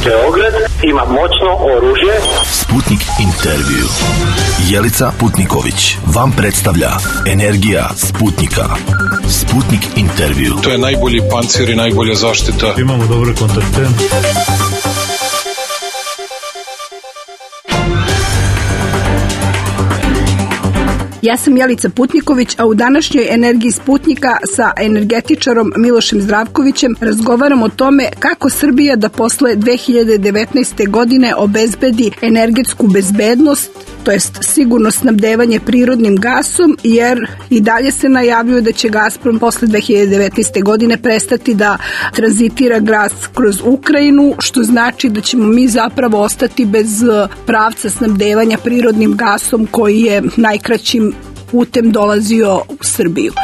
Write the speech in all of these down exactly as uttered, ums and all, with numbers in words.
Beograd ima moćno oružje. Sputnik intervju. Jelica Putniković vam predstavlja Energija Sputnika. Sputnik intervju. To je najbolji pancir i najbolja zaštita. Imamo dobre kontakte. Ja sam Jelica Putniković, a u današnjoj Energiji Sputnika sa energetičarom Milošem Zdravkovićem razgovaram o tome kako Srbija da posle dve hiljade devetnaeste. godine obezbedi energetsku bezbednost, to jest sigurno snabdevanje prirodnim gasom, jer i dalje se najavljuje da će Gazprom posle dve hiljade devetnaeste. godine prestati da tranzitira gas kroz Ukrajinu, što znači da ćemo mi zapravo ostati bez pravca snabdevanja prirodnim gasom koji je najkraćim putem dolazio u Srbiju.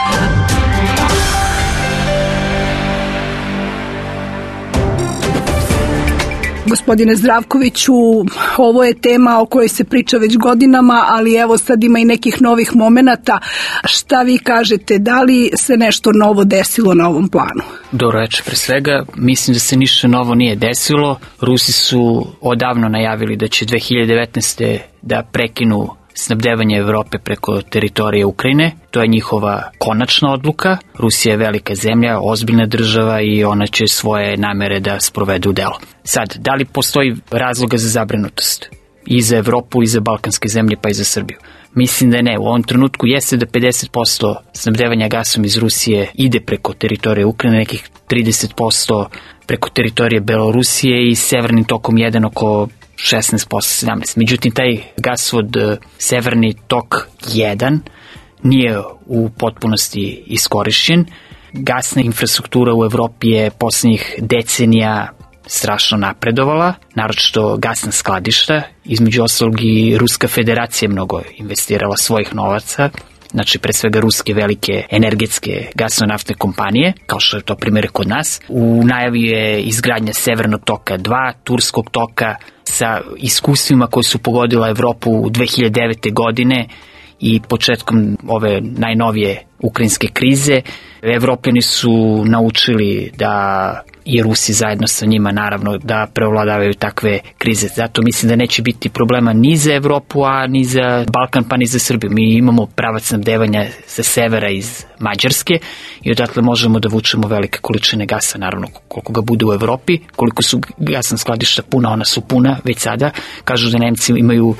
Gospodine Zdravkoviću, ovo je tema o kojoj se priča već godinama, ali evo sad ima i nekih novih momenata. Šta vi kažete, da li se nešto novo desilo na ovom planu? Dobro večer, pre svega, mislim da se ništa novo nije desilo. Rusi su odavno najavili da će dve hiljade devetnaeste. da prekinu snabdevanje Evrope preko teritorije Ukrajine. To je njihova konačna odluka. Rusija je velika zemlja, ozbiljna država i ona će svoje namere da sprovede u delo. Sad, da li postoji razloga za zabrinutost? I za Evropu, i za balkanske zemlje, pa i za Srbiju? Mislim da ne. U ovom trenutku jeste da pedeset posto snabdevanja gasom iz Rusije ide preko teritorije Ukrajine, nekih trideset posto preko teritorije Belorusije i severnim tokom jedan oko šesnaest posto, sedamnaest posto. Međutim, taj gasvod Severni tok jedan nije u potpunosti iskorišćen. Gasna infrastruktura u Evropi je poslednjih decenija strašno napredovala, naročito gasna skladišta. Između ostalog i Ruska federacija mnogo investirala svojih novaca, znači pre svega ruske velike energetske gasno-naftne kompanije, kao što je to primjer kod nas. U najavi je izgradnja Severnog toka dva, Turskog toka, sa iskustvima koje su pogodila Evropu u dve hiljade devete. godine i početkom ove najnovije ukrajinske krize. Evropljani su naučili da i Rusi zajedno sa njima naravno da prevladavaju takve krize. Zato mislim da neće biti problema ni za Evropu, a ni za Balkan, pa ni za Srbiju. Mi imamo pravac snabdevanja sa severa iz Mađarske i odatle možemo da vučemo velike količine gasa, naravno koliko ga bude u Evropi. Koliko su gasna skladišta puna, ona su puna već sada. Kažu da Nemci imaju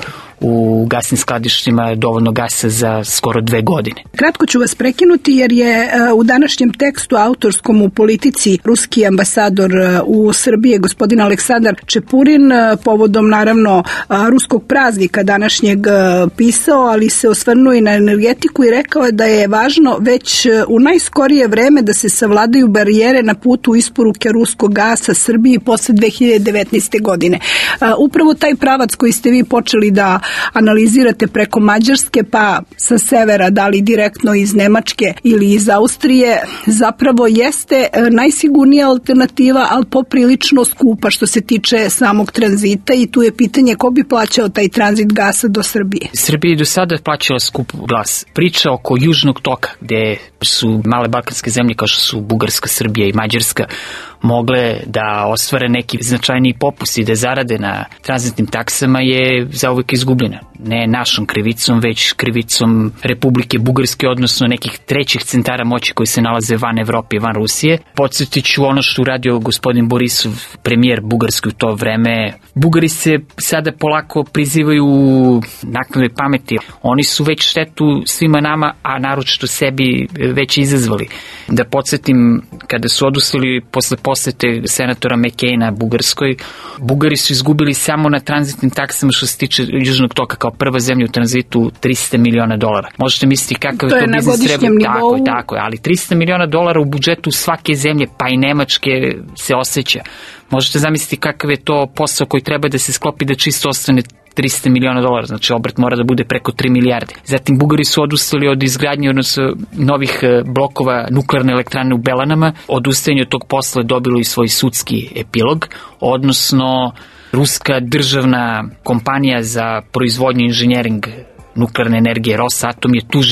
u gasnim skladištima dovoljno gasa za skoro dve godine. Kratko ću vas prekinuti jer je u današnjem tekstu autorskom u Politici ruski ambasador u Srbiji, gospodin Aleksandar Čepurin, povodom naravno ruskog praznika današnjeg pisao, ali se osvrnuo i na energetiku i rekao je da je važno već u najskorije vreme da se savladaju barijere na putu isporuke ruskog gasa Srbiji posle dve hiljade devetnaeste. godine. Upravo taj pravac koji ste vi počeli da analizirate preko Mađarske pa sa severa, da li direktno iz Nemačke ili iz Austrije, zapravo jeste najsigurnija alternativa, ali poprilično skupa što se tiče samog tranzita i tu je pitanje ko bi plaćao taj tranzit gasa do Srbije. Srbija je do sada plaćala skup gas. Priča oko Južnog toka, gde su male balkanske zemlje kao što su Bugarska, Srbija i Mađarska mogle da ostvare neki značajniji popust i da zarade na tranzitnim taksama, je zauvek izgubljena. Ne našom krivicom, već krivicom Republike Bugarske, odnosno nekih trećih centara moći koji se nalaze van Evrope i van Rusije. Podsjetit ću ono što uradio gospodin Borisov, premijer Bugarske u to vreme. Bugari se sada polako prizivaju naknadnoj pameti. Oni su već štetu svima nama, a naročito sebi već izazvali. Da podsjetim, kada su odustali posle posete senatora McCaina Bugarskoj, Bugari su izgubili samo na tranzitnim taksama što se tiče Južnog toka kao prva zemlja u tranzitu trista miliona dolara. Možete misliti kakav je to biznis treba. Tako je, tako je, ali trista miliona dolara u budžetu svake zemlje, pa i Nemačke, se osjeća. Možete zamisliti kakav je to posao koji treba da se sklopi da čisto ostane trista miliona dolara, znači obrt mora da bude preko tri milijarde. Zatim Bugari su odustali od izgradnje odnosno novih blokova nuklearne elektrane u Belanama. Odustajanje od tog posla dobilo i svoj sudski epilog, odnosno ruska državna kompanija za proizvodnju i inženjering nuklearne energije Rosatom je tužila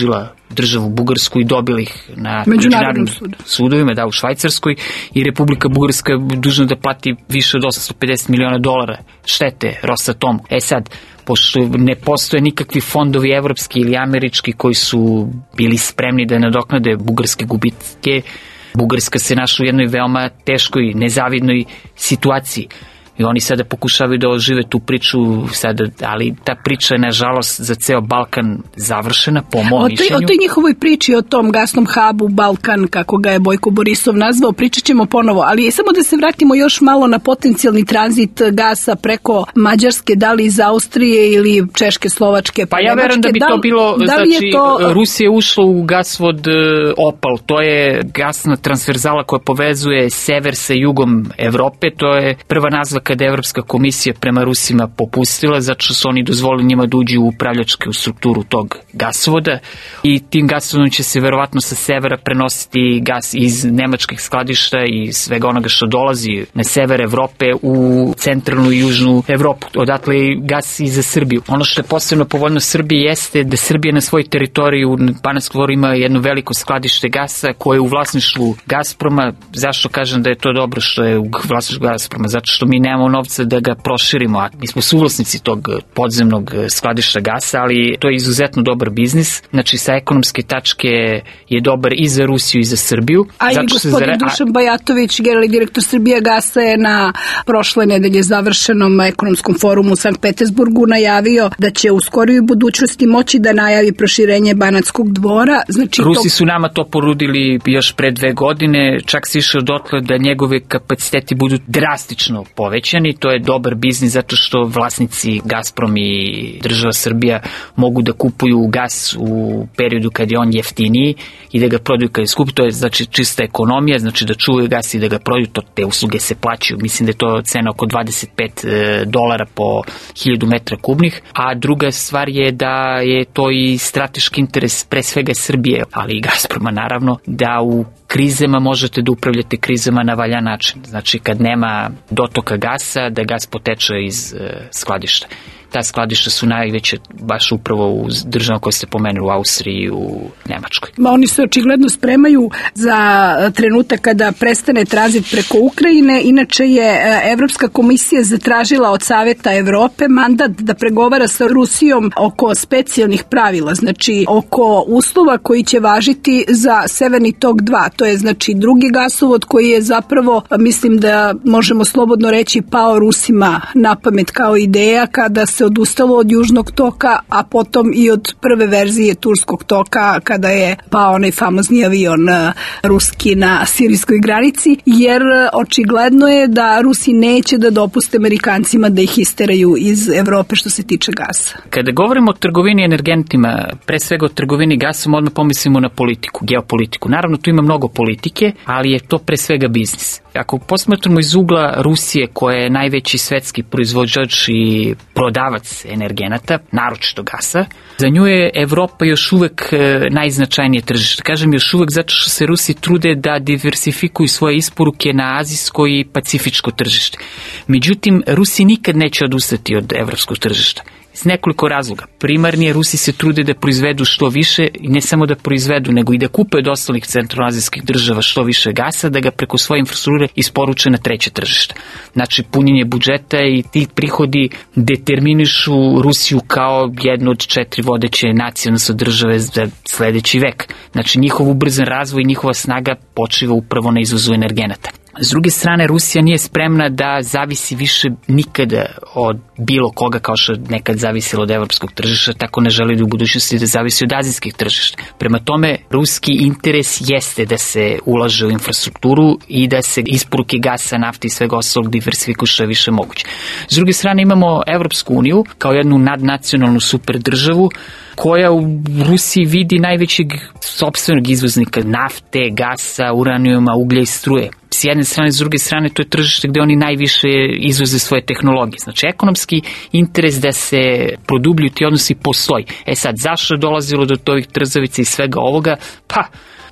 državu Bugarsku i dobili ih na međunarodnim sudu. sudovima, da, u Švajcarskoj, i Republika Bugarska je dužna da plati više od osamsto pedeset miliona dolara štete Rosatomu. E sad, pošto ne postoje nikakvi fondovi evropski ili američki koji su bili spremni da nadoknade bugarske gubitke, Bugarska se našla u jednoj veoma teškoj, nezavidnoj situaciji. I oni sada pokušavaju da ožive tu priču sada, ali ta priča je nažalost za ceo Balkan završena, po mom o mišljenju. O toj njihovoj priči, o tom gasnom hubu Balkan, kako ga je Bojko Borisov nazvao, pričat ćemo ponovo, ali samo da se vratimo još malo na potencijalni tranzit gasa preko Mađarske, da li iz Austrije ili Češke, Slovačke, pa ja verujem da bi da, to bilo, da znači to... Rusija je ušla u gasvod Opal, to je gasna transverzala koja povezuje sever sa jugom Evrope, to je prva nazva kada je Evropska komisija prema Rusima popustila, zato što su oni dozvolili njima da uđu u upravljačku strukturu tog gasovoda, i tim gasovodom će se verovatno sa severa prenositi gas iz nemačkih skladišta i svega onoga što dolazi na sever Evrope u centralnu i južnu Evropu. Odatle je gas i za Srbiju. Ono što je posebno povoljno Srbiji jeste da Srbija na svoj teritoriju u Banatskom Dvoru ima jedno veliko skladište gasa koje je u vlasništvu Gazproma. Zašto kažem da je to dobro što je u vlasništvu Gazproma? Zato što mi nemamo novca da ga proširimo, a mi smo suvlasnici tog podzemnog skladišta gasa, ali to je izuzetno dobar biznis. Znači, sa ekonomske tačke je dobar i za Rusiju i za Srbiju. A i gospodin zare... Dušan Bajatović, generalni direktor Srbija gasa, je na prošle nedelje završenom ekonomskom forumu u Sankt Petersburgu najavio da će u skorijoj budućnosti moći da najavi proširenje Banatskog Dvora. Znači, Rusi to... su nama to porudili još pre dve godine, čak se išao dotle da njegove kapaciteti budu drastično povećani. To je dobar biznis zato što vlasnici Gazprom i država Srbija mogu da kupuju gas u periodu kad je on jeftiniji i da ga prodaju kad je skup. To je znači čista ekonomija, znači da čuvaju gas i da ga prodaju, to, te usluge se plaćaju. Mislim da je to cena oko dvadeset pet dolara po hiljadu metra kubnih. A druga stvar je da je to i strateški interes pre svega Srbije, ali i Gazproma naravno, da u krizama možete da upravljate krizama na valjan način. Znači kad nema dotoka gasa, da gas poteče iz uh, skladišta. Ta skladišta su najveće baš upravo u državama koje ste pomenuli, u Austriji i u Nemačkoj. Ma oni se očigledno spremaju za trenutak kada prestane tranzit preko Ukrajine. Inače je Evropska komisija zatražila od Saveta Evrope mandat da pregovara sa Rusijom oko specijalnih pravila, znači oko uslova koji će važiti za Severni tok dva. To je znači drugi gasovod koji je zapravo, mislim da možemo slobodno reći, pao Rusima na pamet kao ideja kada se odustalo od južnog toka, a potom i od prve verzije turskog toka kada je pao onaj famozni avion ruski na sirijskoj granici, jer očigledno je da Rusi neće da dopuste Amerikancima da ih isteraju iz Evrope što se tiče gasa. Kada govorimo o trgovini energentima, pre svega o trgovini gasom, odmah pomislimo na politiku, geopolitiku. Naravno, tu ima mnogo politike, ali je to pre svega biznis. Ako posmatramo iz ugla Rusije, koja je najveći svetski proizvođač i prodavac energenata, naročito gasa, za nju je Evropa još uvek najznačajnije tržište. Kažem još uvek zato što se Rusi trude da diversifikuju svoje isporuke na azijsko i pacifičko tržište. Međutim, Rusi nikad neće odustati od evropskog tržišta. Iz nekoliko razloga. Primarnije, Rusi se trude da proizvedu što više, i ne samo da proizvedu, nego i da kupe od ostalih centralnoazijskih država što više gasa, da ga preko svoje infrastrukture isporuče na treće tržište. Znači, punjenje budžeta i ti prihodi determinišu Rusiju kao jednu od četiri vodeće nacije, odnosno države za sledeći vek. Znači, njihov ubrzan razvoj i njihova snaga počiva upravo na izvozu energenata. S druge strane, Rusija nije spremna da zavisi više nikada od bilo koga, kao što je nekad zavisilo od evropskog tržišta, tako ne želi da u budućnosti da zavisi od azijskih tržišta. Prema tome, ruski interes jeste da se ulaže u infrastrukturu i da se isporuke gasa, nafte i svega ostalog diversifikuju što je više moguće. S druge strane, imamo Evropsku uniju kao jednu nadnacionalnu super državu koja u Rusiji vidi najvećeg sopstvenog izvoznika nafte, gasa, uranijuma, uglja i struje. S jedne strane, s druge strane, to je tržište gde oni najviše izvoze svoje tehnologije. Znači, ekonomski interes da se produbljuju ti odnosi postoji. E sad, zašto je dolazilo do tovih trzavica i svega ovoga? Pa,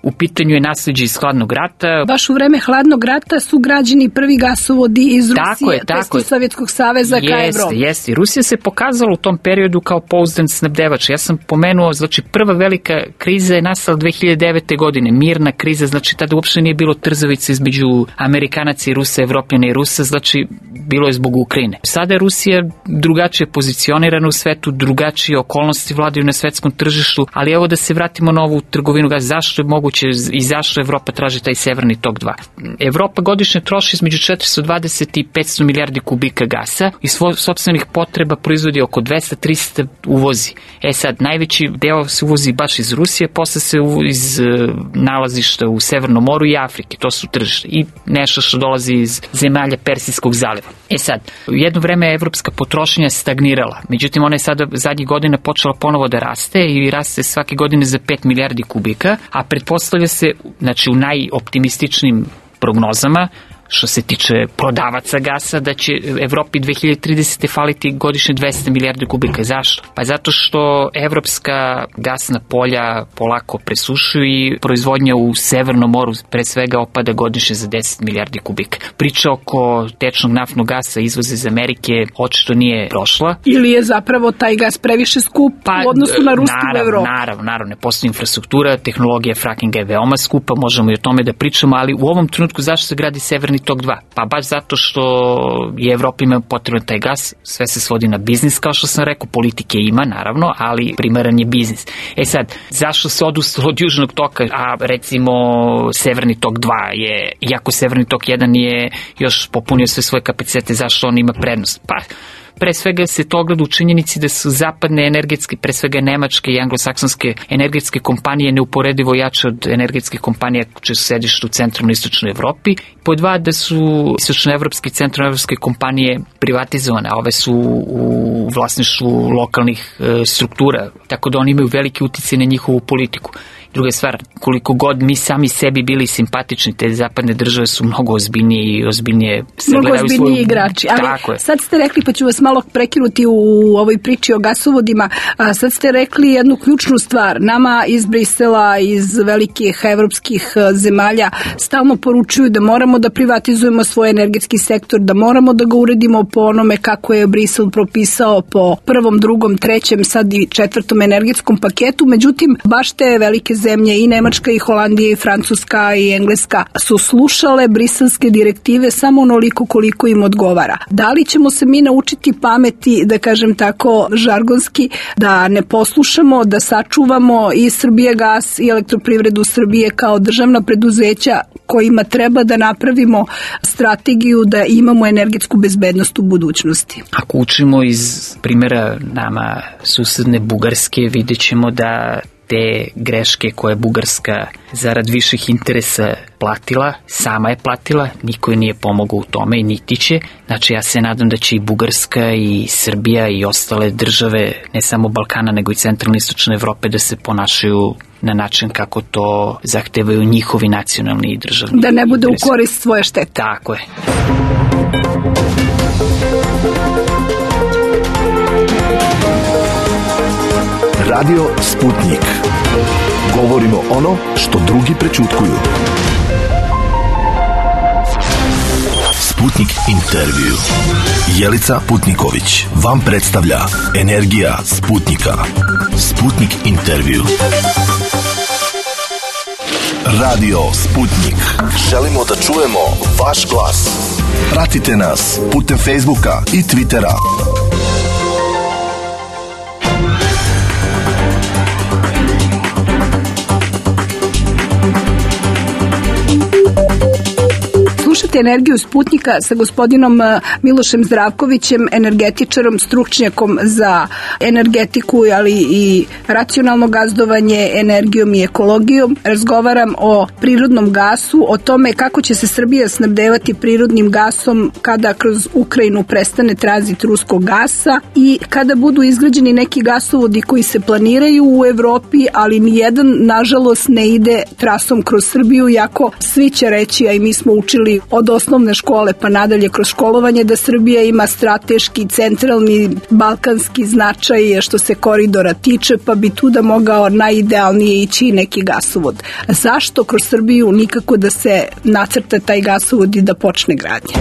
u pitanju je nasleđe iz hladnog rata. Baš u vreme hladnog rata su građeni prvi gasovodi iz Rusije, tako je, Sovjetskog saveza ka Evropi. Jeste, jeste. Rusija se pokazala u tom periodu kao pouzdan snabdevač. Ja sam pomenuo, znači prva velika kriza je nastala dve hiljade devete. godine, mirna kriza, znači tada uopšte nije bilo trzavice između Amerikanaca i Rusa, Evropljana i Rusa, znači bilo je zbog Ukrajine. Sada je Rusija drugačije pozicionirana u svetu, drugačije okolnosti vladaju na svetskom tržištu, ali evo da se vratimo na ovu trgovinu gasa. Zašto je moguće i zašto Evropa traži taj Severni tok dva? Evropa godišnje troši između četiristo dvadeset i petsto milijardi kubika gasa i svojih sopstvenih potreba proizvodi oko dvesta do trista uvozi. E sad, najveći deo se uvozi baš iz Rusije, posle se iz nalazišta u Severnom moru i Afrike, to su tržište, i nešto što dolazi iz zemalja Persijskog zaljeva. E sad, u jedno vreme evropska potrošnja stagnirala, međutim ona je sada zadnjih godina počela ponovo da raste i raste svake godine za pet milijardi kubika, a pretpostavlja se, znači u najoptimističnim prognozama, što se tiče prodavaca gasa, da će Evropi dve hiljade tridesete. faliti godišnje dvesta milijardi kubika. Zašto? Pa zato što evropska gasna polja polako presušuju i proizvodnja u Severnom moru pre svega opada godišnje za deset milijardi kubika. Priča oko tečnog naftnog gasa izvoza iz Amerike očito nije prošla. Ili je zapravo taj gas previše skup pa, u odnosu na rusku naravno, Evropu? Naravno, naravno, ne postoji infrastruktura, tehnologija frackinga je veoma skupa, možemo i o tome da pričamo, ali u ovom trenutku zašto se gradi Severni tok dva? Pa baš zato što je Evropa ima potreban taj gas, sve se svodi na biznis, kao što sam rekao, politike ima naravno, ali primaran je biznis. E sad, zašto se odustalo od Južnog toka, a recimo Severni tok dva je, iako Severni tok jedan je još popunio sve svoje kapacitete, zašto on ima prednost? Pa pre svega se to ogleda u činjenici da su zapadne energetske, pre svega nemačke i anglosaksonske energetske kompanije neuporedivo jače od energetskih kompanija čije su sedište u centralnoj i istočnoj Evropi. Po dva, da su istočnoevropske i centralnoevropske kompanije privatizovane, a ove su u vlasništvu lokalnih e, struktura, tako da oni imaju veliki uticaj na njihovu politiku. Druga stvar, koliko god mi sami sebi bili simpatični, te zapadne države su mnogo ozbiljnije i ozbiljnije sagledaju svoju... Mnogo ozbiljniji igrači, ali sad ste rekli, pa ću vas malo prekinuti u ovoj priči o gasovodima, a sad ste rekli jednu ključnu stvar. Nama iz Brisela, iz velikih evropskih zemalja stalno poručuju da moramo da privatizujemo svoj energetski sektor, da moramo da ga uredimo po onome kako je Brisel propisao po prvom, drugom, trećem, sad i četvrtom energetskom paketu. Međutim, baš te velike zemlje i Nemačka i Holandija i Francuska i Engleska su slušale briselske direktive samo onoliko koliko im odgovara. Da li ćemo se mi naučiti pameti, da kažem tako žargonski, da ne poslušamo, da sačuvamo i Srbijagas i Elektroprivredu Srbije kao državna preduzeća kojima treba da napravimo strategiju da imamo energetsku bezbednost u budućnosti? Ako učimo iz primjera nama susedne Bugarske, vidjet ćemo da te greške koje je Bugarska zarad viših interesa platila, sama je platila, niko je nije pomogao u tome i niti će. Znači ja se nadam da će i Bugarska i Srbija i ostale države, ne samo Balkana nego i centralne i istočne Evrope, da se ponašaju na način kako to zahtevaju njihovi nacionalni i državni. Da ne bude interesi u korist svoje štete. Tako je. Radio Sputnik. Govorimo ono što drugi prećutkuju. Sputnik intervju. Jelica Putniković vam predstavlja Energija Sputnika. Sputnik intervju. Radio Sputnik. Želimo da čujemo vaš glas. Pratite nas putem Facebooka i Twittera. Slušate Energiju Sputnika sa gospodinom Milošem Zdravkovićem, energetičarom, stručnjakom za energetiku, ali i racionalno gazdovanje energijom i ekologijom. Razgovaram o prirodnom gasu, o tome kako će se Srbija snabdevati prirodnim gasom kada kroz Ukrajinu prestane tranzit ruskog gasa i kada budu izgrađeni neki gasovodi koji se planiraju u Evropi, ali nijedan, nažalost, ne ide trasom kroz Srbiju, iako svi će reći, a i mi smo učili od od osnovne škole pa nadalje kroz školovanje da Srbija ima strateški, centralni, balkanski značaj što se koridora tiče, pa bi tu da mogao najidealnije ići neki gasovod. A zašto kroz Srbiju nikako da se nacrta taj gasovod i da počne gradnje?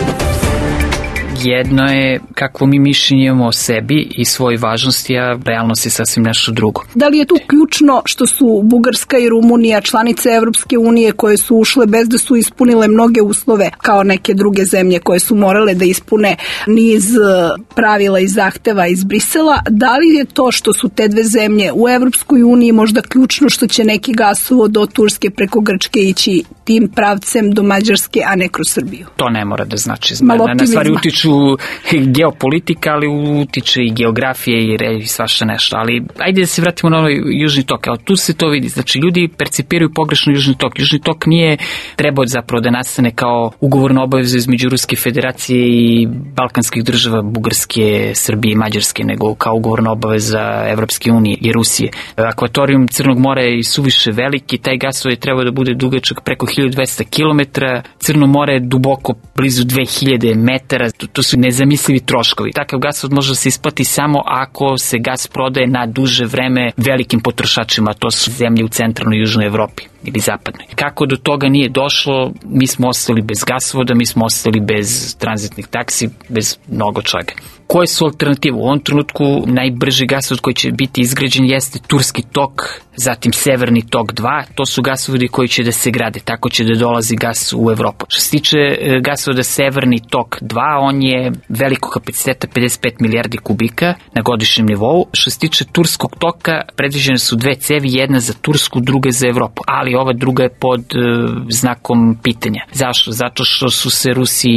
Jedno je kakvo mi mišljenje imamo o sebi i svojoj važnosti, a realnost je sasvim nešto drugo. Da li je tu ključno što su Bugarska i Rumunija članice Evropske unije koje su ušle bez da su ispunile mnoge uslove kao neke druge zemlje koje su morale da ispune niz pravila i zahteva iz Brisela? Da li je to što su te dve zemlje u Evropskoj uniji možda ključno što će neki gasovod od Turske preko Grčke ići tim pravcem do Mađarske, a ne kroz Srbiju? To ne mora da znači. Na, na stvari utiču geopolitika, ali utiče i geografije i, i svašta nešto. Ali ajde da se vratimo na ovaj južni tok. Evo, tu se to vidi. Znači, ljudi percipiraju pogrešno južni tok. Južni tok nije trebao zapravo da nastane kao ugovorna obaveza između Ruske federacije i balkanskih država, Bugarske, Srbije i Mađarske, nego kao ugovorna obaveza Evropske unije i Rusije. Akvatorijum Crnog mora je suviše veliki, taj gasovod je trebao da bude dugačak preko hiljadu dvesta kilometara, Crno more je duboko blizu dve hiljade metara, to, to su nezamislivi troškovi. Takav gasovod može da se isplati samo ako se gas prodaje na duže vreme velikim potrošačima, to su zemlje u centralnoj i južnoj Evropi ili zapadnoj. Kako do toga nije došlo, mi smo ostali bez gasovoda, mi smo ostali bez tranzitnih taksi, bez mnogo čega. Koje su alternative? U ovom trenutku najbrži gasovod koji će biti izgrađen jeste Turski tok, zatim Severni tok dva, to su gasovodi koji će da se grade, tako će da dolazi gas u Evropu. Što se tiče gasovoda Severni tok dva, on je velikog kapaciteta pedeset pet milijardi kubika na godišnjem nivou. Što se tiče Turskog toka, predviđene su dve cevi, jedna za Tursku, druga za Evropu, ali ova druga je pod uh, znakom pitanja. Zašto? Zato što su se Rusi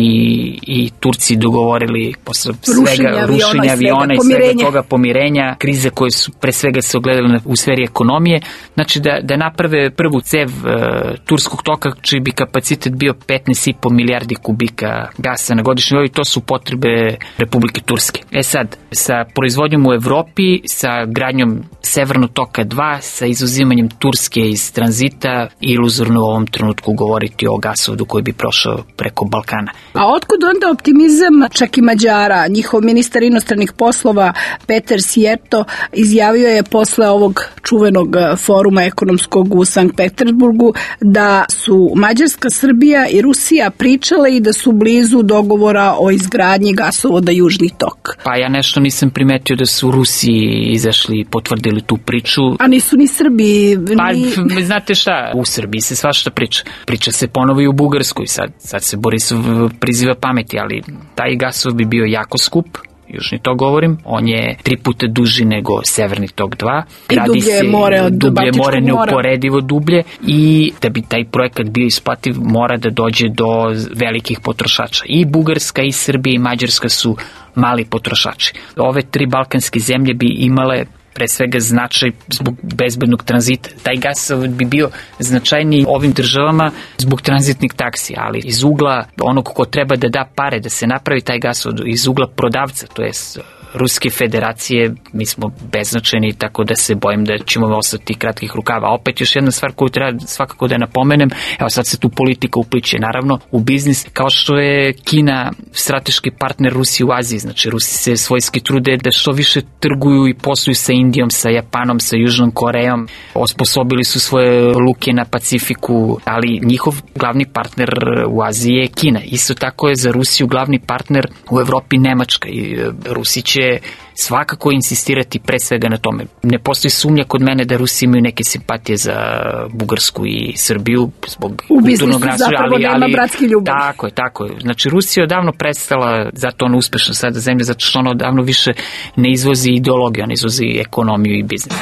i Turci dogovorili posle svega rušenja aviona i svega toga, pomirenja, krize koje su pre svega se ogledale u sferi ekonomije, znači da, da naprave prvu cev uh, Turskog toka, čiji bi kapacitet bio petnaest i po milijardi kubika gasa na godišnjem nivou, i to su potrebe Republike Turske. E sad, sa proizvodnjom u Evropi, sa gradnjom Severnog toka dva, sa izuzimanjem Turske iz tranzita, iluzorno u ovom trenutku govoriti o gasovodu koji bi prošao preko Balkana. A otkud onda optimizam čak i Mađara? Njihov ministar inostranih poslova Peter Sierto izjavio je posle ovog čuvenog foruma ekonomskog u Sankt Petersburgu da su Mađarska, Srbija i Rusija pričale i da su blizu dogovora o izgradnji gasovoda Južni tok. Pa ja nešto nisam primetio da su Rusiji izašli i potvrdili tu priču. A nisu ni Srbi. Ni... Pa znate šta, u Srbiji se svašta priča. Priča se ponovo i u Bugarskoj. Sad, sad se Borisov priziva pameti, ali taj gasovod bi bio jako skup. Južni tok govorim, on je tri puta duži nego Severni tok dva. Gradi I dublje je more od dublje more, mora. Neuporedivo dublje, i da bi taj projekat bio isplativ mora da dođe do velikih potrošača. I Bugarska, i Srbija, i Mađarska su mali potrošači. Ove tri balkanske zemlje bi imale pre svega značaj zbog bezbednog tranzita. Taj gasovod bi bio značajniji ovim državama zbog tranzitnih taksi, ali iz ugla onog ko treba da da pare da se napravi taj gasovod, iz ugla prodavca, to je Ruske federacije, mi smo beznačajni, tako da se bojim da ćemo ostati kratkih rukava. A opet još jedna stvar koju treba svakako da napomenem, evo sad se tu politika upliče naravno u biznis, kao što je Kina strateški partner Rusiji u Aziji, znači Rusi se svojski trude da što više trguju i posluju sa Indijom, sa Japanom, sa Južnom Korejom, osposobili su svoje luke na Pacifiku, ali njihov glavni partner u Aziji je Kina. Isto tako je za Rusiju glavni partner u Evropi Nemačka, i Rusi će svakako insistirati pre svega na tome. Ne postoji sumnja kod mene da Rusi imaju neke simpatije za Bugarsku i Srbiju zbog u kulturnog nastroja, ali, ali bratski ljubav. Tako je, tako je. Znači Rusija je odavno prestala, zato ona uspešna sada zemlja, zato što ona odavno više ne izvozi ideologiju, ona izvozi ekonomiju i biznis.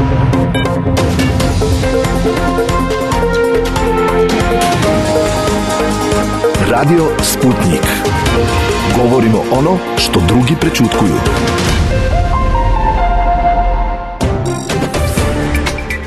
Radio Sputnik. Govorimo ono što drugi prećutkuju.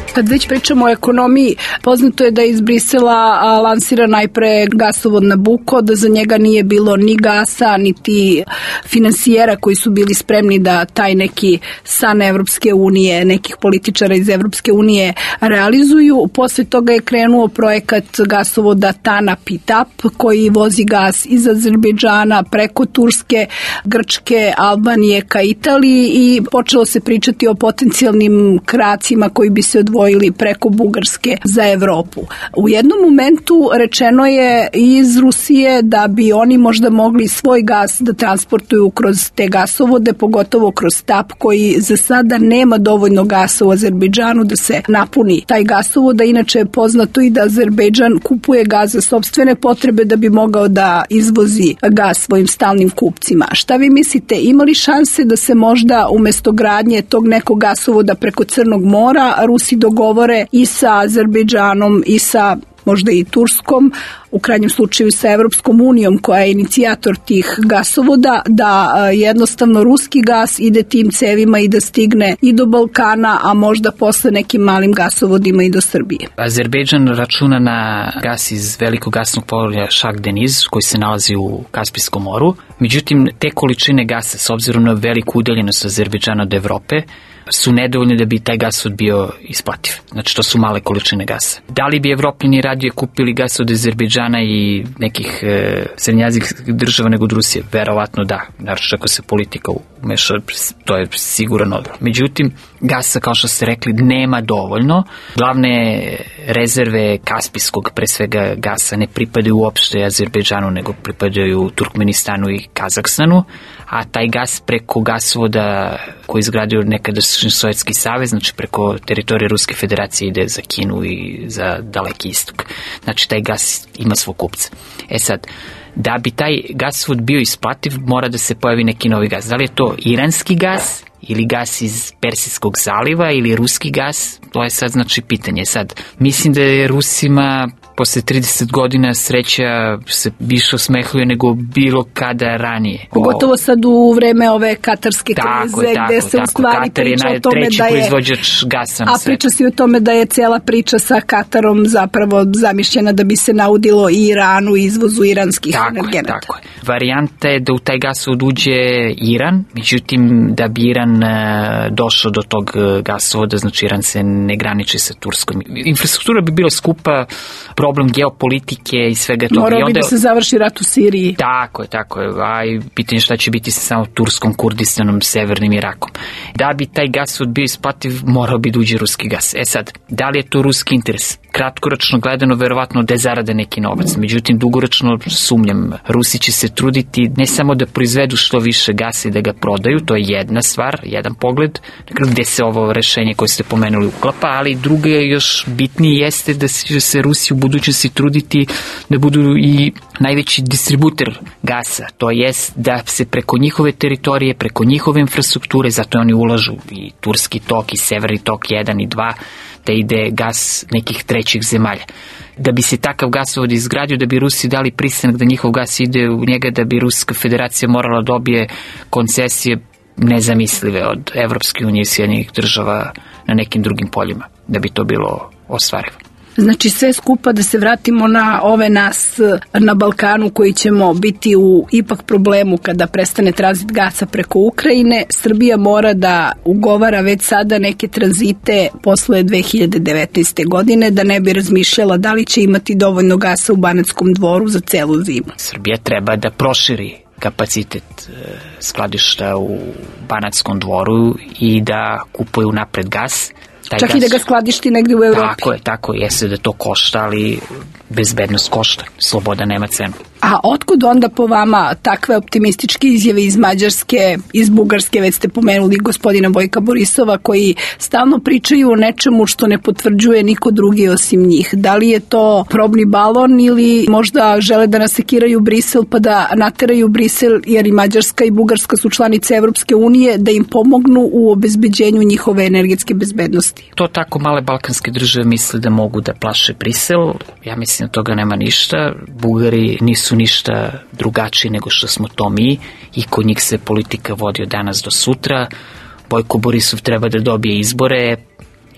Kad već pričamo o ekonomiji, poznato je da je iz Brisela lansira najpre gasovod Nabucco, da za njega nije bilo ni gasa, niti finansijera koji su bili spremni da taj neki san Evropske unije, nekih političara iz Evropske unije realizuju. Posle toga je krenuo projekat gasovoda TANAP i TAP koji vozi gas iz Azerbejdžana preko Turske, Grčke, Albanije ka Italiji i počelo se pričati o potencijalnim kracima koji bi se odvojili preko Bugarske za Evropu. U jednom momentu rečeno je iz Rusije da bi oni možda mogli svoj gas da transportuju kroz te gasovode, pogotovo kroz TAP koji za sada nema dovoljno gasa u Azerbejdžanu da se napuni taj gasovod, a inače je poznato i da Azerbejdžan kupuje gas za sopstvene potrebe da bi mogao da izvozi gas svojim stalnim kupcima. Šta vi mislite, ima li šanse da se možda umesto gradnje tog nekog gasovoda preko Crnog mora Rusi dogovore i sa Azerbejdžanom i sa možda i Turskom, u krajnjem slučaju sa Evropskom unijom koja je inicijator tih gasovoda, da jednostavno ruski gas ide tim cevima i da stigne i do Balkana, a možda posle nekim malim gasovodima i do Srbije? Azerbejdžan računa na gas iz velikog gasnog polja Shah Deniz koji se nalazi u Kaspijskom moru. Međutim, te količine gasa, s obzirom na veliku udaljenost Azerbejdžana od Evrope, su nedovoljne da bi taj gasovod bio isplativ. Znači, to su male količine gasa. Da li bi Evropljani radije kupili gas od Azerbejdžana i nekih e, srednjoazijskih država nego od Rusije? Verovatno da. Naravno, ako se politika umeša, to je siguran odgovor. Međutim, gasa, kao što ste rekli, nema dovoljno. Glavne rezerve kaspijskog, pre svega gasa, ne pripadaju uopšte Azerbejdžanu, nego pripadaju Turkmenistanu i Kazahstanu, a taj gas preko gasovoda koji je izgradio nekadašnji Sovjetski savez, znači preko teritorije Ruske federacije ide za Kinu i za Daleki istok. Znači taj gas ima svog kupca. E sad, da bi taj gasovod bio isplativ, mora da se pojavi neki novi gas. Da li je to iranski gas ili gas iz Persijskog zaliva ili ruski gas, to je sad znači pitanje. Sad, mislim da je Rusima posle trideset godina sreća se više osmehljuje nego bilo kada ranije. Pogotovo sad u vreme ove katarske krize, tako, gde se tako, u stvari Katar priča je o tome da je... proizvođač gasa na a svetu. priča se o tome da je cijela priča sa Katarom zapravo zamišljena da bi se naudilo i Iranu i izvozu iranskih tako energenata. Je, tako je. Varijanta je da u taj gasovod uđe Iran, međutim da bi Iran došao do tog gasovoda, znači Iran se ne graniči sa Turskom. Infrastruktura bi bila skupa, problem geopolitike i svega toga. Morao bi onda... da se završi rat u Siriji. Tako je, tako je. A i pitanje šta će biti sa samo Turskom, Kurdistanom, Severnim Irakom. Da bi taj gasovod bio isplativ, morao bi da uđe ruski gas. E sad, da li je to ruski interes? Kratkoročno gledano, verovatno da zarade neki novac. Međutim, dugoročno sumnjam. Rusi će se truditi ne samo da proizvedu što više gasa i da ga prodaju, to je jedna stvar, jedan pogled, gde se ovo rešenje koje ste pomenuli uklapa, ali druga još bitnije jeste da će se Rusi u budućnosti truditi da budu i najveći distributer gasa, to jest da se preko njihove teritorije, preko njihove infrastrukture, zato oni ulažu i Turski tok i Severni tok jedan i dva, da ide gas nekih trećih zemalja. Da bi se takav gasovod izgradio, da bi Rusi dali pristanak da njihov gas ide u njega, da bi Ruska federacija morala dobije koncesije nezamislive od Evropske unije i Sjedinjenih država na nekim drugim poljima, da bi to bilo ostvarivo. Znači sve skupa, da se vratimo na ove nas na Balkanu koji ćemo biti u ipak problemu kada prestane tranzit gasa preko Ukrajine, Srbija mora da ugovara već sada neke tranzite posle dve hiljade devetnaeste. godine, da ne bi razmišljala da li će imati dovoljno gasa u Banatskom Dvoru za celu zimu. Srbija treba da proširi kapacitet skladišta u Banatskom Dvoru i da kupuju napred gas. Taj Čak gas, i da ga skladišti negdje u Evropi. Tako je, tako je, jeste da to košta, ali bezbednost košta, sloboda nema cenu. A otkud onda po vama takve optimističke izjave iz Mađarske, iz Bugarske, već ste pomenuli gospodina Bojka Borisova, koji stalno pričaju o nečemu što ne potvrđuje niko drugi osim njih? Da li je to probni balon ili možda žele da nasekiraju Brisel pa da nateraju Brisel, jer i Mađarska i Bugarska su članice Evropske unije, da im pomognu u obezbeđenju njihove energetske bezbednosti? To tako male balkanske države misle da mogu da plaše Brisel. Ja mislim da toga nema ništa. Bugari nisu ništa drugačiji nego što smo to mi i kod njih se politika vodi od danas do sutra. Bojko Borisov treba da dobije izbore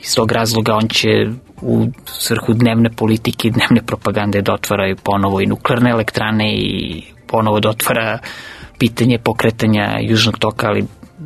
Iz tog razloga on će u svrhu dnevne politike i dnevne propagande da otvaraju ponovo i nuklearne elektrane i ponovo da otvara pitanje pokretanja Južnog toka, ali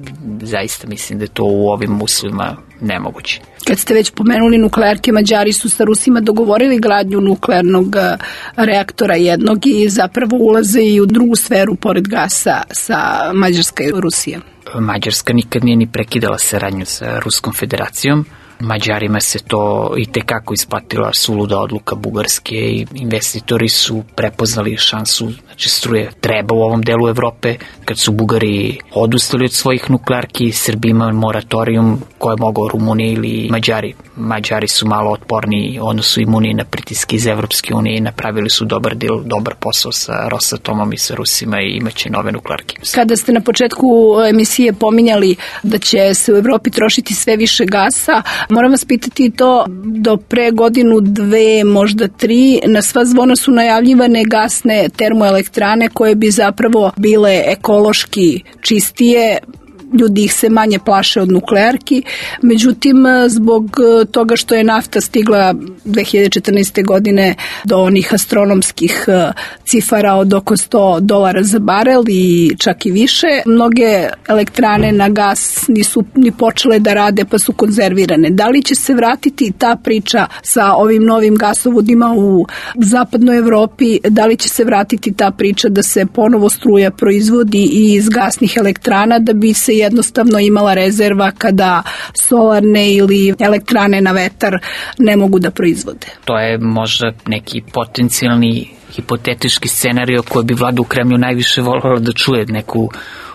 zaista mislim da je to u ovim uslovima nemoguće. Kad ste već pomenuli nuklearke, Mađari su sa Rusima dogovorili gradnju nuklearnog reaktora jednog i zapravo ulaze i u drugu sferu pored gasa sa Mađarska i Rusija. Mađarska nikad nije ni prekidala saradnju sa Ruskom federacijom. Mađarima se to i tekako isplatila suluda odluka Bugarske i investitori su prepoznali šansu, znači struje treba u ovom delu Evrope. Kad su Bugari odustali od svojih nuklearki, Srbija ima moratorijum koje je mogao Rumunija ili Mađari. Mađari su malo otporniji, ono su imuniji na pritiske iz Evropske unije i napravili su dobar dil, dobar posao sa Rosatomom i sa Rusima i imaće nove nuklearke. Kada ste na početku emisije pominjali da će se u Evropi trošiti sve više gasa, moram vas pitati to, do pre godinu, dve, možda tri, na sva zvona su najavljivane gasne termoelektrane koje bi zapravo bile ekološki čistije, ljudi ih se manje plaše od nuklearki, međutim zbog toga što je nafta stigla dve hiljade četrnaeste. godine do onih astronomskih cifara od oko sto dolara za barel i čak i više, mnoge elektrane na gas nisu ni počele da rade pa su konzervirane. Da li će se vratiti ta priča sa ovim novim gasovodima u zapadnoj Evropi, da li će se vratiti ta priča da se ponovo struja proizvodi i iz gasnih elektrana da bi se jednostavno imala rezerva kada solarne ili elektrane na vetar ne mogu da proizvode? To je možda neki potencijalni hipotetički scenario koji bi vlada u Kremlju najviše voljela da čuje, neku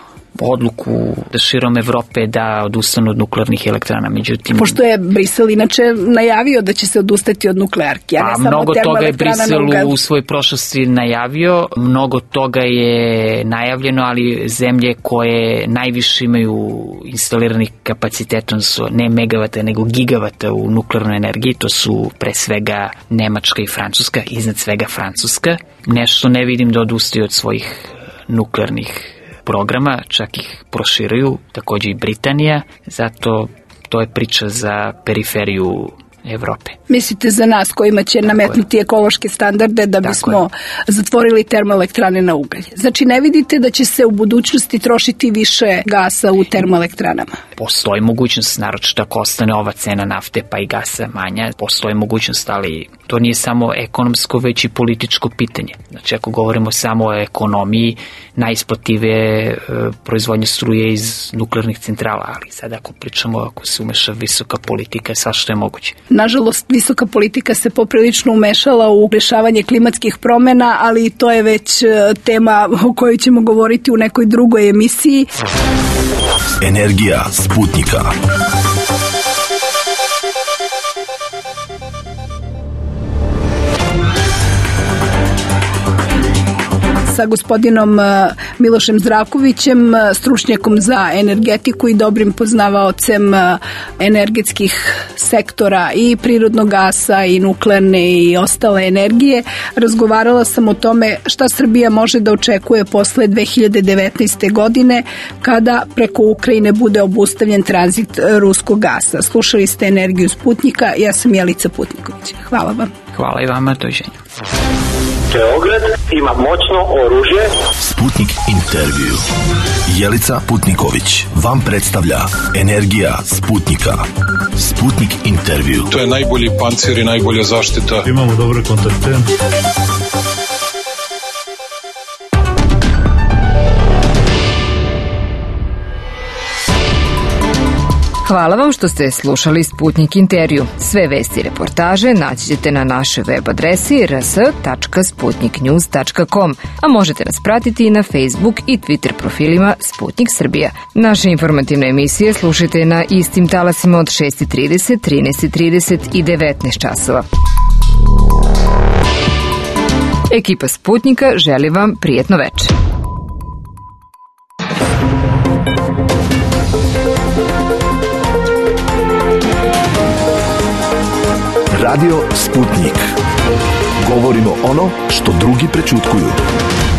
odluku da širom Evrope da odustanu od nuklearnih elektrana. Međutim, pošto je Brisel inače najavio da će se odustati od nuklearki, a ne samo mnogo toga je Brisel u u svojoj prošlosti najavio, mnogo toga je najavljeno, ali zemlje koje najviše imaju instaliranih kapaciteta su ne megavata, nego gigavata u nuklearnoj energiji, to su pre svega Nemačka i Francuska, iznad svega Francuska. Nešto ne vidim da odustaju od svojih nuklearnih programa, čak ih proširuju, takođe i Britanija, zato to je priča za periferiju Evrope. Mislite za nas kojima će nametnuti ekološke standarde da bismo zatvorili termoelektrane na ugalj. Znači ne vidite da će se u budućnosti trošiti više gasa u termoelektranama? Postoji mogućnost, naročito ako ostane ova cena nafte pa i gasa manja, postoji mogućnost, ali to nije samo ekonomsko, već i političko pitanje. Znači ako govorimo samo o ekonomiji, najisplativije e, proizvodnje struje iz nuklearnih centrala, ali sad ako pričamo, ako se umeša visoka politika, sva što je moguće. Nažalost, visoka politika se poprilično umešala u rešavanje klimatskih promena, ali to je već tema o kojoj ćemo govoriti u nekoj drugoj emisiji. Energija Sputnika. Sa gospodinom Milošem Zdravkovićem, stručnjakom za energetiku i dobrim poznavaocem energetskih sektora i prirodnog gasa i nuklearne i ostale energije. Razgovarala sam o tome šta Srbija može da očekuje posle dve hiljade devetnaeste. godine kada preko Ukrajine bude obustavljen tranzit ruskog gasa. Slušali ste Energiju Sputnika, ja sam Jelica Putniković. Hvala vam. Hvala i vama, doviđenja. Beograd ima moćno oružje. Sputnik intervju. Jelica Putniković vam predstavlja Energija Sputnika. Sputnik intervju. To je najbolji pancir i najbolja zaštita. Imamo dobre kontakte. Hvala vam što ste slušali Sputnik intervju. Sve vesti i reportaže naći ćete na našoj web adresi r s tačka sputnik news tačka com, a možete nas pratiti i na Facebook i Twitter profilima Sputnik Srbija. Naše informativne emisije slušajte na istim talasima od šest i trideset, trinaest i trideset i devetnaest časova. Ekipa Sputnika želi vam prijetno večer. Radio Sputnik. Govorimo ono što drugi prećutkuju.